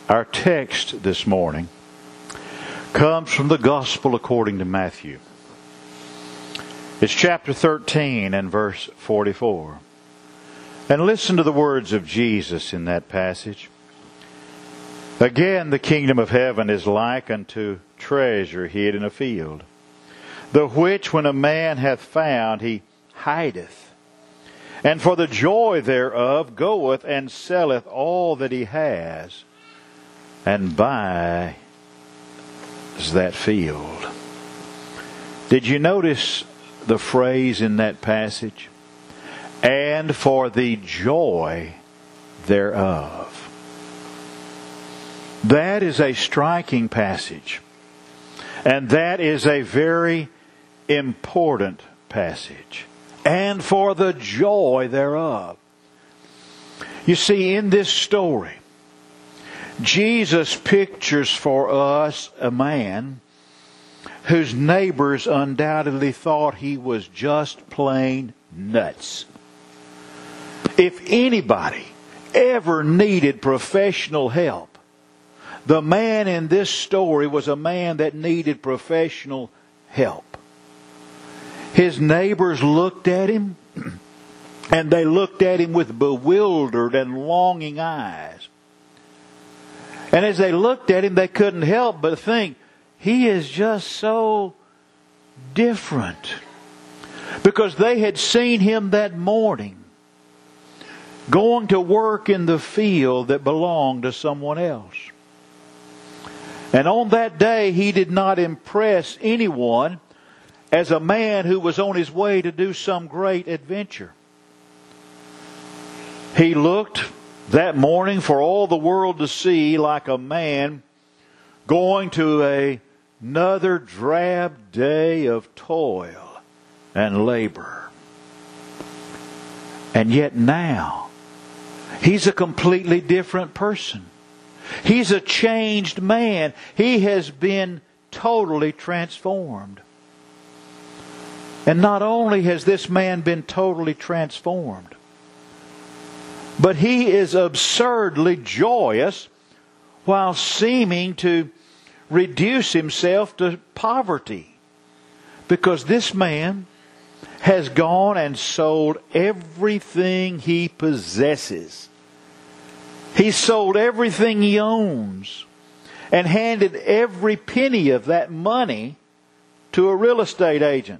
Our text this morning comes from the Gospel according to Matthew. It's chapter 13 and verse 44. And listen to the words of Jesus in that passage. Again, the kingdom of heaven is like unto treasure hid in a field, the which when a man hath found, he hideth, and for the joy thereof goeth and selleth all that he has, and buys that field. Did you notice the phrase in that passage? And for the joy thereof. That is a striking passage. And that is a very important passage. And for the joy thereof. You see, in this story, Jesus pictures for us a man whose neighbors undoubtedly thought he was just plain nuts. If anybody ever needed professional help, the man in this story was a man that needed professional help. His neighbors looked at him, and they looked at him with bewildered and longing eyes. And as they looked at him, they couldn't help but think, he is just so different. Because they had seen him that morning going to work in the field that belonged to someone else. And on that day, he did not impress anyone as a man who was on his way to do some great adventure. He looked that morning for all the world to see like a man going to another drab day of toil and labor. And yet now, he's a completely different person. He's a changed man. He has been totally transformed. And not only has this man been totally transformed, but he is absurdly joyous while seeming to reduce himself to poverty. Because this man has gone and sold everything he possesses. He's sold everything he owns and handed every penny of that money to a real estate agent.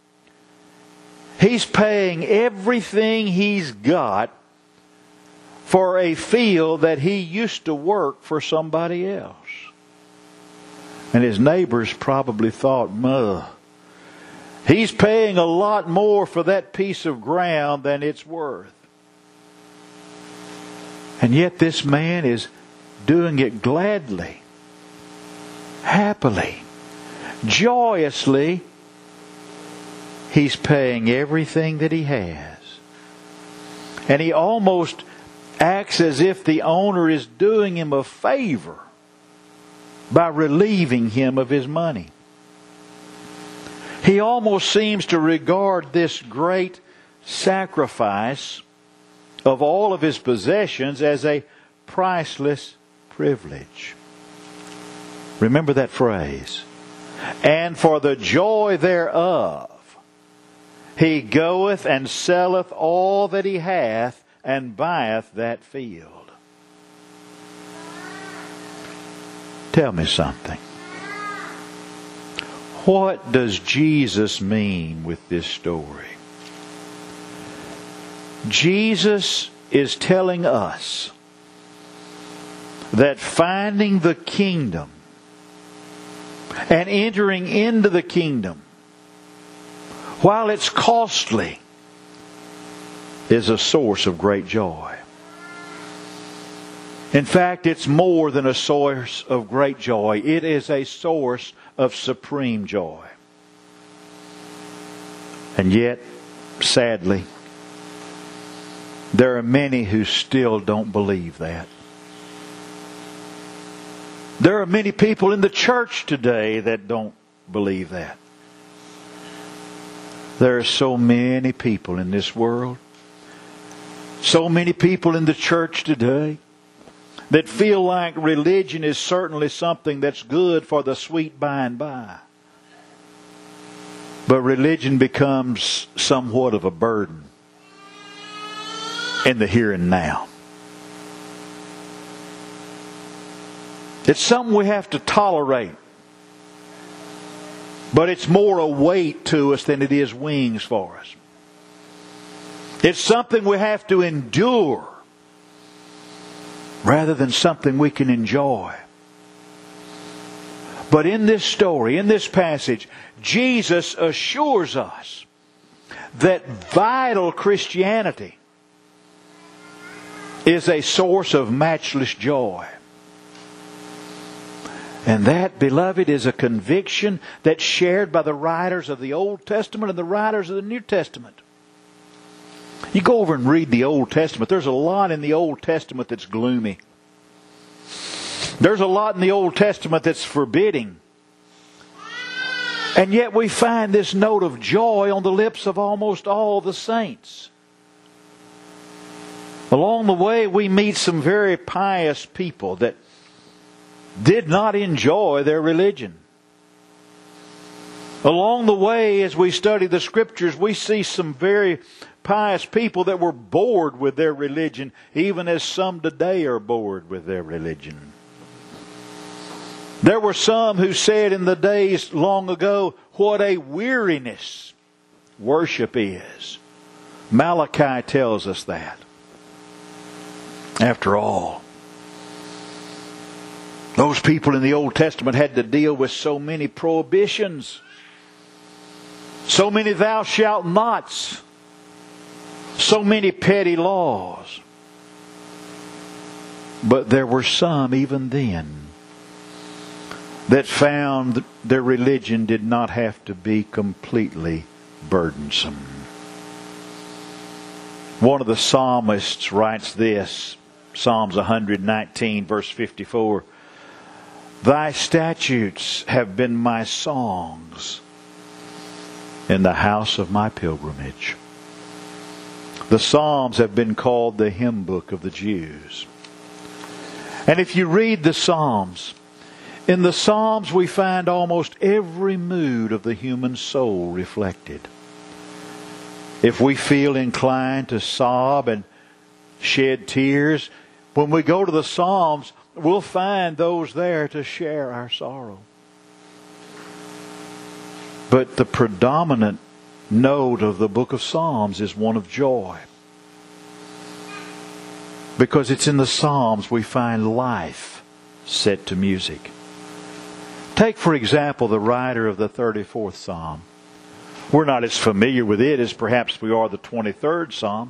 He's paying everything he's got for a field that he used to work for somebody else. And his neighbors probably thought, he's paying a lot more for that piece of ground than it's worth. And yet this man is doing it gladly, happily, joyously. He's paying everything that he has. And he almost acts as if the owner is doing him a favor by relieving him of his money. He almost seems to regard this great sacrifice of all of his possessions as a priceless privilege. Remember that phrase. And for the joy thereof, he goeth and selleth all that he hath, and buyeth that field. Tell me something. What does Jesus mean with this story? Jesus is telling us that finding the kingdom and entering into the kingdom, while it's costly, is a source of great joy. In fact, it's more than a source of great joy. It is a source of supreme joy. And yet, sadly, there are many who still don't believe that. There are many people in the church today that don't believe that. There are so many people in this world, so many people in the church today that feel like religion is certainly something that's good for the sweet by and by. But religion becomes somewhat of a burden in the here and now. It's something we have to tolerate. But it's more a weight to us than it is wings for us. It's something we have to endure rather than something we can enjoy. But in this story, in this passage, Jesus assures us that vital Christianity is a source of matchless joy. And that, beloved, is a conviction that's shared by the writers of the Old Testament and the writers of the New Testament. You go over and read the Old Testament. There's a lot in the Old Testament that's gloomy. There's a lot in the Old Testament that's forbidding. And yet we find this note of joy on the lips of almost all the saints. Along the way, we meet some very pious people that did not enjoy their religion. Along the way, as we study the Scriptures, we see some very pious people that were bored with their religion, even as some today are bored with their religion. There were some who said in the days long ago, what a weariness worship is. Malachi tells us that. After all, those people in the Old Testament had to deal with so many prohibitions, so many thou shalt nots, so many petty laws. But there were some even then that found their religion did not have to be completely burdensome. One of the psalmists writes this, Psalms 119, verse 54, Thy statutes have been my songs in the house of my pilgrimage. The Psalms have been called the hymn book of the Jews. And if you read the Psalms, in the Psalms we find almost every mood of the human soul reflected. If we feel inclined to sob and shed tears, when we go to the Psalms, we'll find those there to share our sorrow. But the predominant note of the book of Psalms is one of joy. Because it's in the Psalms we find life set to music. Take, for example, the writer of the 34th Psalm. We're not as familiar with it as perhaps we are the 23rd Psalm.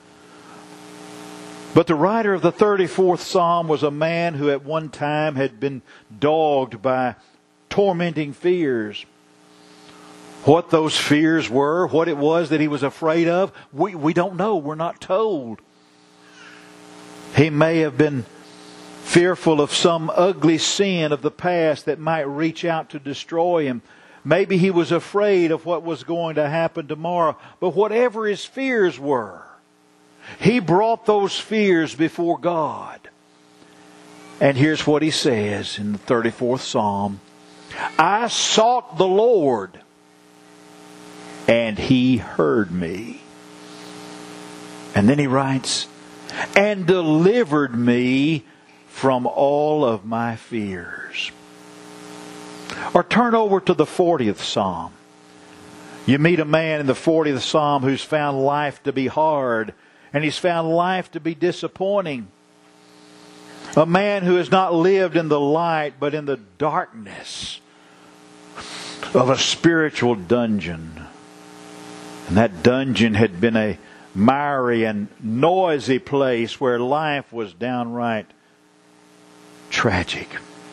But the writer of the 34th Psalm was a man who at one time had been dogged by tormenting fears. What those fears were, what it was that he was afraid of, we don't know. We're not told. He may have been fearful of some ugly sin of the past that might reach out to destroy him. Maybe he was afraid of what was going to happen tomorrow. But whatever his fears were, he brought those fears before God. And here's what he says in the 34th Psalm. I sought the Lord, and He heard me. And then he writes, and delivered me from all of my fears. Or turn over to the 40th Psalm. You meet a man in the 40th Psalm who's found life to be hard, and he's found life to be disappointing. A man who has not lived in the light, but in the darkness of a spiritual dungeon. And that dungeon had been a miry and noisy place where life was downright tragic.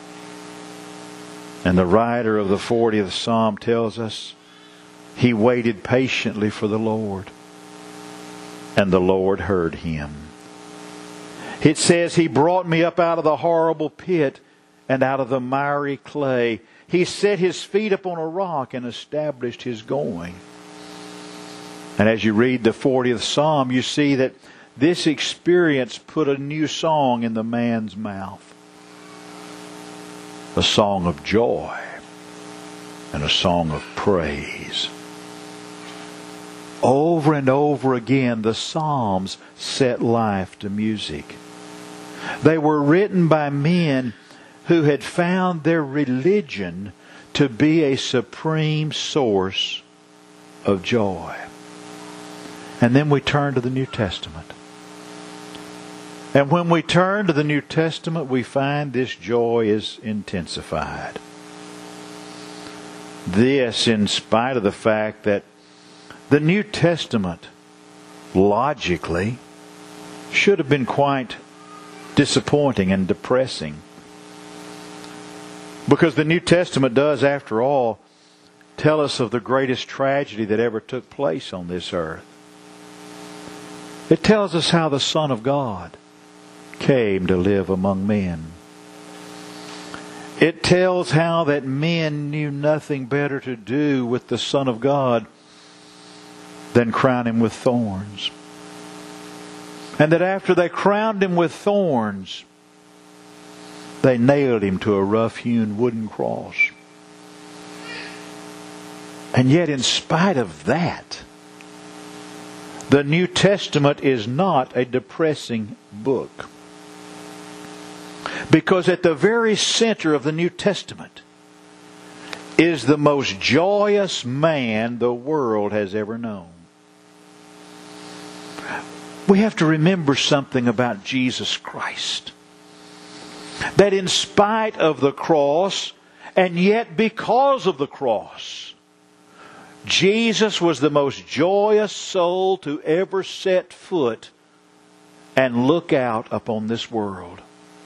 And the writer of the 40th Psalm tells us he waited patiently for the Lord, and the Lord heard him. It says, He brought me up out of the horrible pit and out of the miry clay. He set His feet upon a rock and established his going. And as you read the 40th Psalm, you see that this experience put a new song in the man's mouth. A song of joy and a song of praise. Over and over again, the Psalms set life to music. They were written by men who had found their religion to be a supreme source of joy. And then we turn to the New Testament. And when we turn to the New Testament, we find this joy is intensified. This, in spite of the fact that the New Testament, logically, should have been quite disappointing and depressing. Because the New Testament does, after all, tell us of the greatest tragedy that ever took place on this earth. It tells us how the Son of God came to live among men. It tells how that men knew nothing better to do with the Son of God than crown Him with thorns. And that after they crowned Him with thorns, they nailed Him to a rough-hewn wooden cross. And yet, in spite of that, the New Testament is not a depressing book. Because at the very center of the New Testament is the most joyous man the world has ever known. We have to remember something about Jesus Christ. That in spite of the cross, and yet because of the cross, Jesus was the most joyous soul to ever set foot and look out upon this world.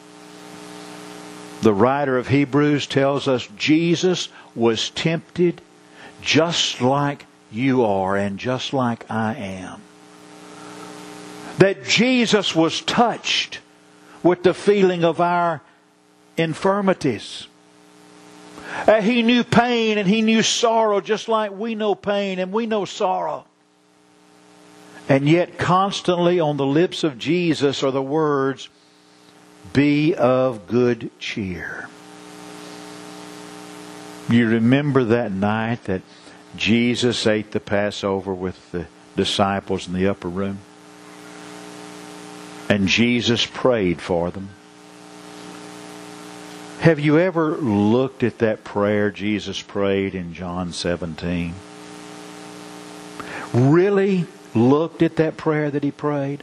The writer of Hebrews tells us Jesus was tempted just like you are and just like I am. That Jesus was touched with the feeling of our infirmities. He knew pain and He knew sorrow just like we know pain and we know sorrow. And yet constantly on the lips of Jesus are the words, "Be of good cheer." You remember that night that Jesus ate the Passover with the disciples in the upper room? And Jesus prayed for them. Have you ever looked at that prayer Jesus prayed in John 17? Really looked at that prayer that He prayed?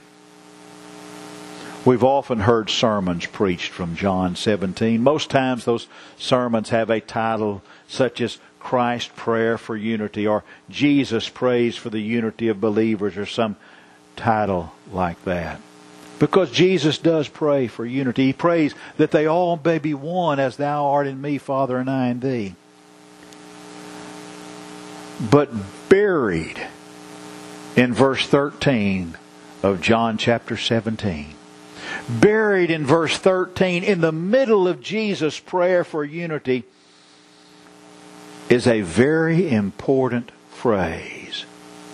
We've often heard sermons preached from John 17. Most times those sermons have a title such as Christ's Prayer for Unity or Jesus Prays for the Unity of Believers or some title like that. Because Jesus does pray for unity. He prays that they all may be one as Thou art in me, Father, and I in Thee. But buried in verse 13 of John chapter 17, buried in verse 13, in the middle of Jesus' prayer for unity, is a very important phrase.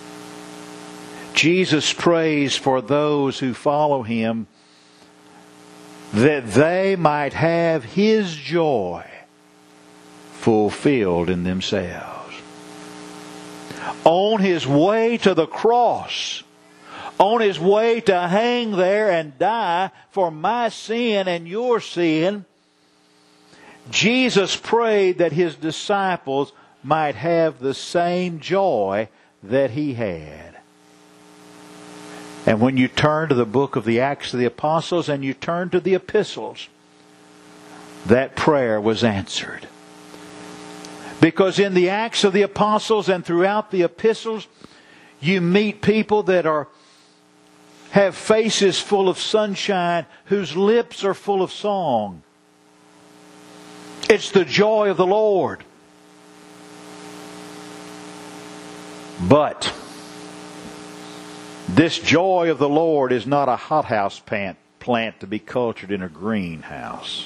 Jesus prays for those who follow Him that they might have His joy fulfilled in themselves. On His way to the cross, on His way to hang there and die for my sin and your sin, Jesus prayed that His disciples might have the same joy that He had. And when you turn to the book of the Acts of the Apostles and you turn to the epistles, that prayer was answered. Because in the Acts of the Apostles and throughout the epistles, you meet people that have faces full of sunshine, whose lips are full of song. It's the joy of the Lord. But this joy of the Lord is not a hothouse plant to be cultured in a greenhouse.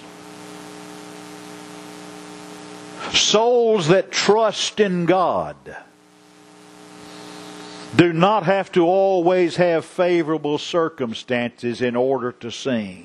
Souls that trust in God, do not have to always have favorable circumstances in order to sing.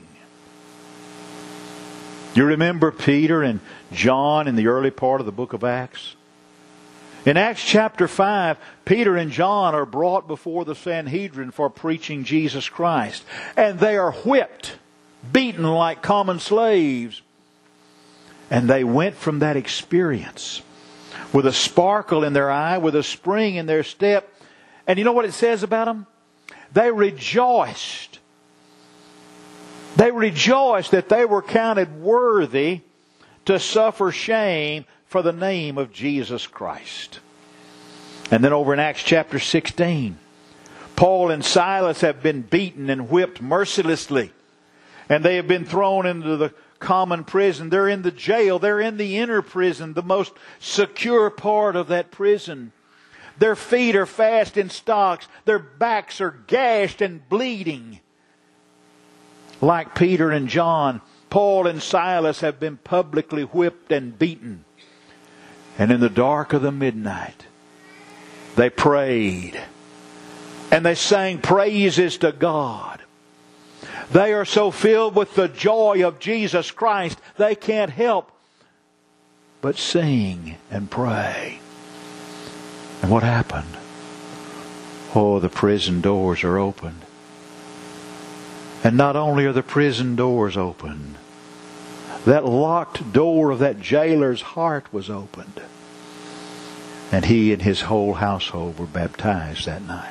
You remember Peter and John in the early part of the book of Acts? In Acts chapter 5, Peter and John are brought before the Sanhedrin for preaching Jesus Christ. And they are whipped, beaten like common slaves. And they went from that experience with a sparkle in their eye, with a spring in their step. And you know what it says about them? They rejoiced. They rejoiced that they were counted worthy to suffer shame for the name of Jesus Christ. And then over in Acts chapter 16, Paul and Silas have been beaten and whipped mercilessly. And they have been thrown into the common prison. They're in the jail. They're in the inner prison, the most secure part of that prison. Their feet are fast in stocks. Their backs are gashed and bleeding. Like Peter and John, Paul and Silas have been publicly whipped and beaten. And in the dark of the midnight, they prayed. And they sang praises to God. They are so filled with the joy of Jesus Christ, they can't help but sing and pray. And what happened? Oh, the prison doors are opened. And not only are the prison doors opened, that locked door of that jailer's heart was opened. And he and his whole household were baptized that night.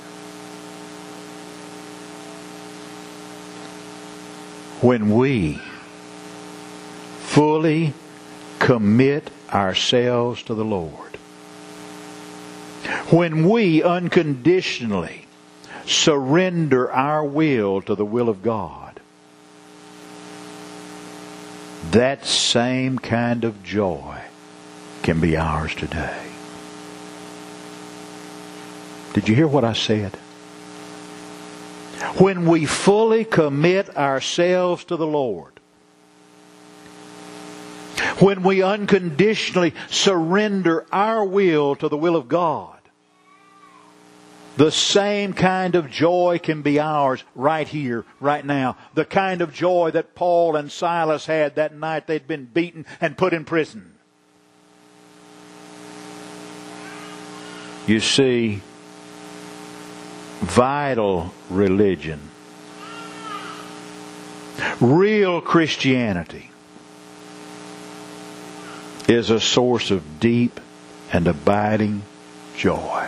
When we fully commit ourselves to the Lord, when we unconditionally surrender our will to the will of God, that same kind of joy can be ours today. Did you hear what I said? When we fully commit ourselves to the Lord, when we unconditionally surrender our will to the will of God, the same kind of joy can be ours right here, right now. The kind of joy that Paul and Silas had that night they'd been beaten and put in prison. You see, vital religion, real Christianity, is a source of deep and abiding joy,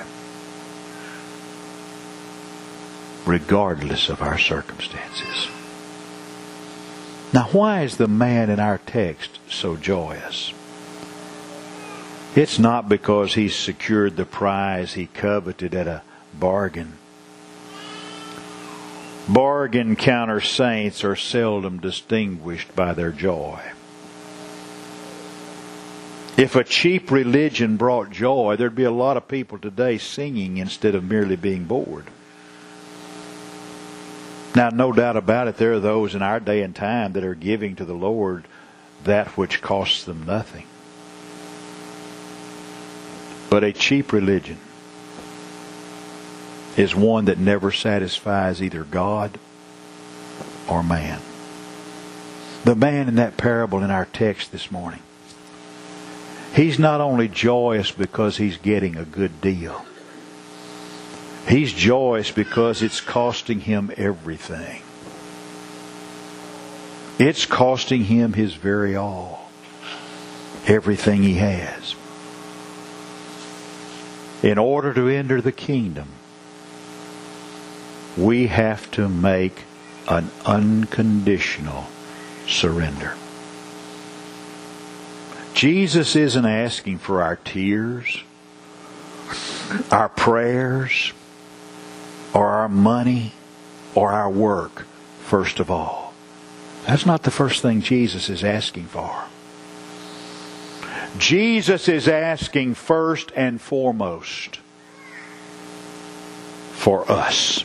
regardless of our circumstances. Now, why is the man in our text so joyous? It's not because he's secured the prize he coveted at a bargain. Bargain counter saints are seldom distinguished by their joy. If a cheap religion brought joy, there'd be a lot of people today singing instead of merely being bored. Now, no doubt about it, there are those in our day and time that are giving to the Lord that which costs them nothing. But a cheap religion is one that never satisfies either God or man. The man in that parable in our text this morning, he's not only joyous because he's getting a good deal. He's joyous because it's costing him everything. It's costing him his very all. Everything he has. In order to enter the kingdom, we have to make an unconditional surrender. Jesus isn't asking for our tears, our prayers, or our money, or our work, first of all. That's not the first thing Jesus is asking for. Jesus is asking first and foremost for us.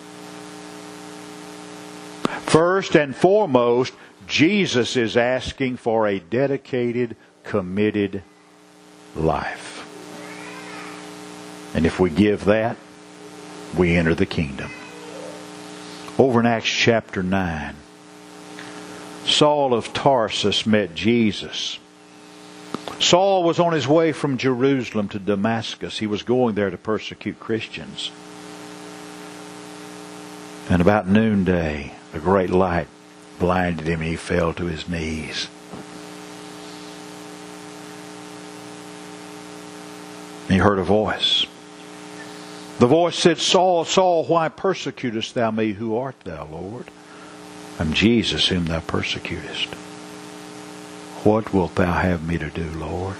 First and foremost, Jesus is asking for a dedicated, committed life. And if we give that, we enter the kingdom. Over in Acts chapter 9, Saul of Tarsus met Jesus. Saul was on his way from Jerusalem to Damascus. He was going there to persecute Christians. And about noonday, a great light blinded him and he fell to his knees. He heard a voice. The voice said, Saul, Saul, why persecutest thou me? Who art thou, Lord? I'm Jesus whom thou persecutest. What wilt thou have me to do, Lord?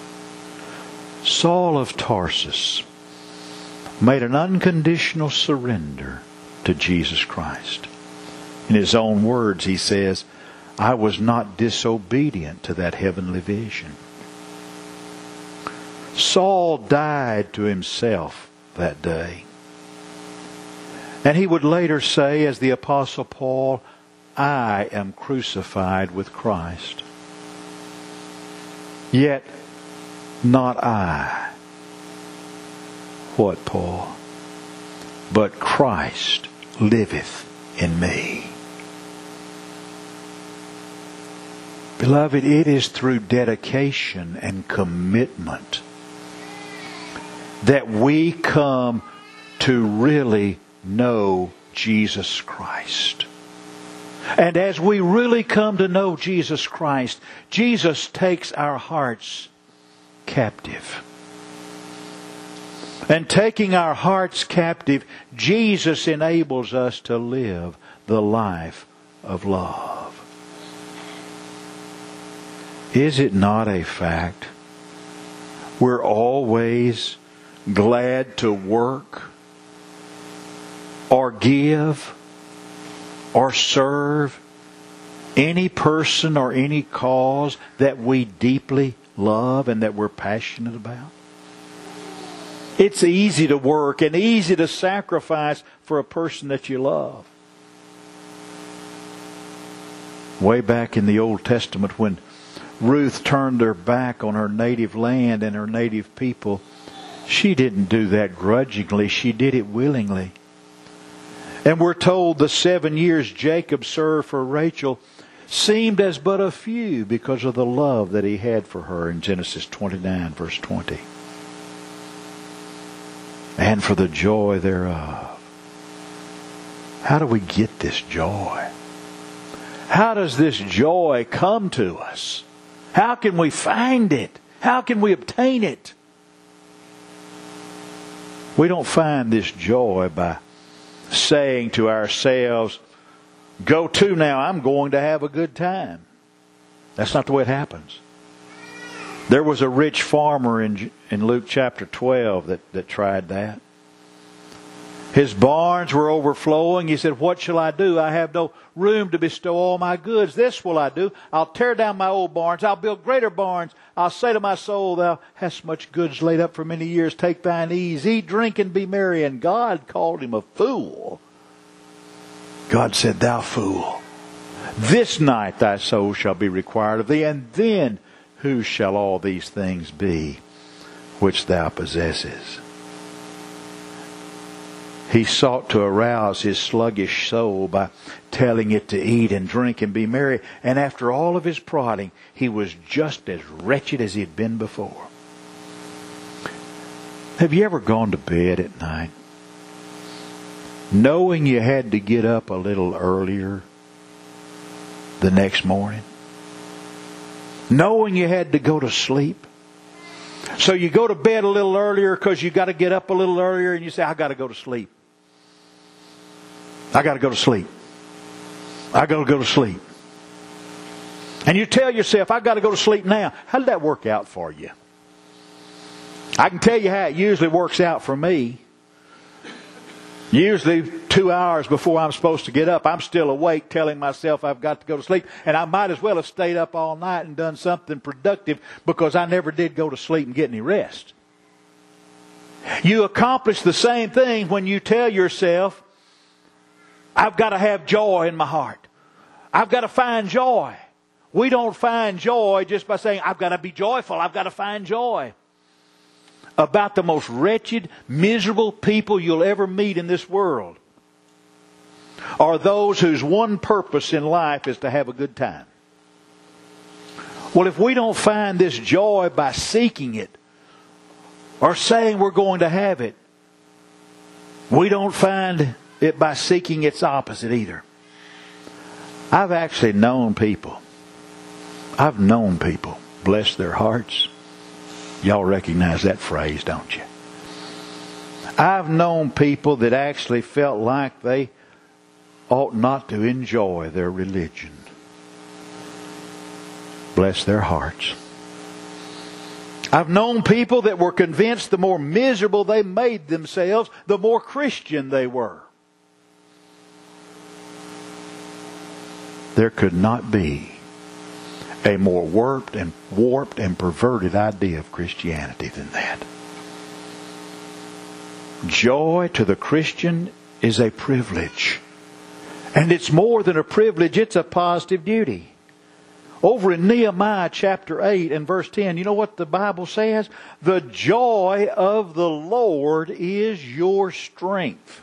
Saul of Tarsus made an unconditional surrender to Jesus Christ. In his own words, he says, I was not disobedient to that heavenly vision. Saul died to himself that day. And he would later say, as the Apostle Paul, I am crucified with Christ. Yet not I. What, Paul? But Christ liveth in me. Beloved, it is through dedication and commitment that we come to really know Jesus Christ. And as we really come to know Jesus Christ, Jesus takes our hearts captive. And taking our hearts captive, Jesus enables us to live the life of love. Is it not a fact? We're always glad to work or give or serve any person or any cause that we deeply love and that we're passionate about. It's easy to work and easy to sacrifice for a person that you love. Way back in the Old Testament, when Ruth turned her back on her native land and her native people, she didn't do that grudgingly. She did it willingly. And we're told the 7 years Jacob served for Rachel seemed as but a few because of the love that he had for her in Genesis 29, verse 20. And for the joy thereof. How do we get this joy? How does this joy come to us? How can we find it? How can we obtain it? We don't find this joy by saying to ourselves, go to now, I'm going to have a good time. That's not the way it happens. There was a rich farmer in Luke chapter 12 that tried that. His barns were overflowing. He said, what shall I do? I have no room to bestow all my goods. This will I do. I'll tear down my old barns. I'll build greater barns. I'll say to my soul, thou hast much goods laid up for many years. Take thine ease. Eat, drink, and be merry. And God called him a fool. God said, thou fool, this night thy soul shall be required of thee. And then whose shall all these things be which thou possesses? He sought to arouse his sluggish soul by telling it to eat and drink and be merry. And after all of his prodding, he was just as wretched as he had been before. Have you ever gone to bed at night knowing you had to get up a little earlier the next morning? Knowing you had to go to sleep? So you go to bed a little earlier because you got to get up a little earlier and you say, I got to go to sleep. I got to go to sleep. I got to go to sleep. And you tell yourself, I got to go to sleep now. How did that work out for you? I can tell you how it usually works out for me. Usually 2 hours before I'm supposed to get up, I'm still awake telling myself I've got to go to sleep. And I might as well have stayed up all night and done something productive because I never did go to sleep and get any rest. You accomplish the same thing when you tell yourself, I've got to have joy in my heart. I've got to find joy. We don't find joy just by saying, I've got to be joyful. I've got to find joy. about the most wretched, miserable people you'll ever meet in this world are those whose one purpose in life is to have a good time. Well, if we don't find this joy by seeking it or saying we're going to have it, we don't find it by seeking its opposite either. I've actually known people. Bless their hearts. Y'all recognize that phrase, don't you? I've known people that actually felt like they ought not to enjoy their religion. Bless their hearts. I've known people that were convinced the more miserable they made themselves, the more Christian they were. There could not be a more warped and perverted idea of Christianity than that. Joy to the Christian is a privilege. And it's more than a privilege, it's a positive duty. Over in Nehemiah chapter 8 and verse 10, you know what the Bible says? The joy of the Lord is your strength.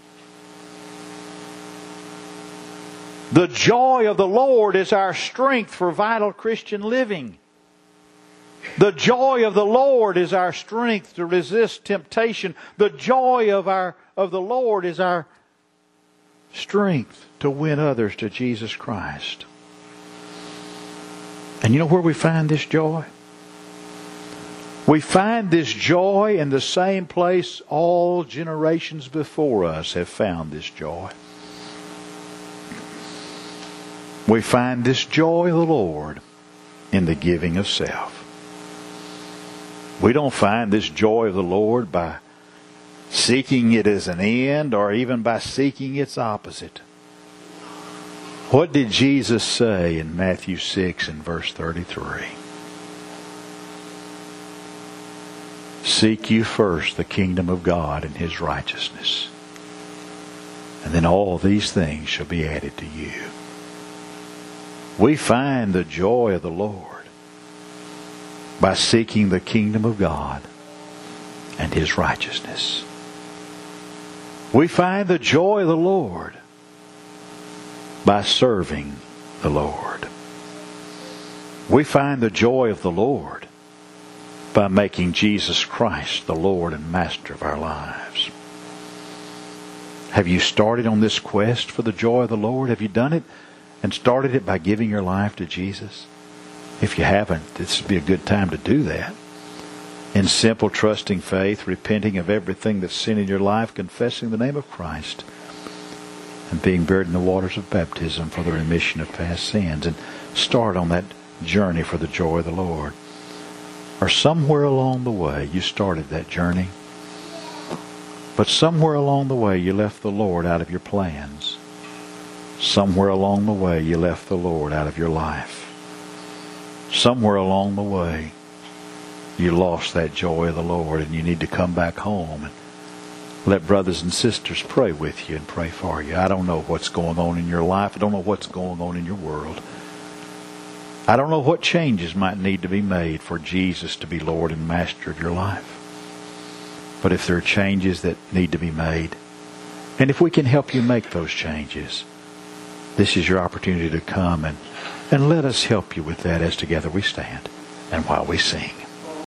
The joy of the Lord is our strength for vital Christian living. The joy of the Lord is our strength to resist temptation. The joy of the Lord is our strength to win others to Jesus Christ. And you know where we find this joy? We find this joy in the same place all generations before us have found this joy. We find this joy of the Lord in the giving of self. We don't find this joy of the Lord by seeking it as an end or even by seeking its opposite. What did Jesus say in Matthew 6 and verse 33? Seek you first the kingdom of God and His righteousness, and then all these things shall be added to you. We find the joy of the Lord by seeking the kingdom of God and His righteousness. We find the joy of the Lord by serving the Lord. We find the joy of the Lord by making Jesus Christ the Lord and Master of our lives. Have you started on this quest for the joy of the Lord? Have you done it and started it by giving your life to Jesus? If you haven't, this would be a good time to do that. In simple, trusting faith, repenting of everything that's sin in your life, confessing the name of Christ, and being buried in the waters of baptism for the remission of past sins, and start on that journey for the joy of the Lord. Or somewhere along the way you started that journey, but somewhere along the way you left the Lord out of your plans. Somewhere along the way you left the Lord out of your life. Somewhere along the way you lost that joy of the Lord, and you need to come back home and let brothers and sisters pray with you and pray for you. I don't know what's going on in your life. I don't know what's going on in your world. I don't know what changes might need to be made for Jesus to be Lord and Master of your life. But if there are changes that need to be made, and if we can help you make those changes, this is your opportunity to come and let us help you with that as together we stand and while we sing.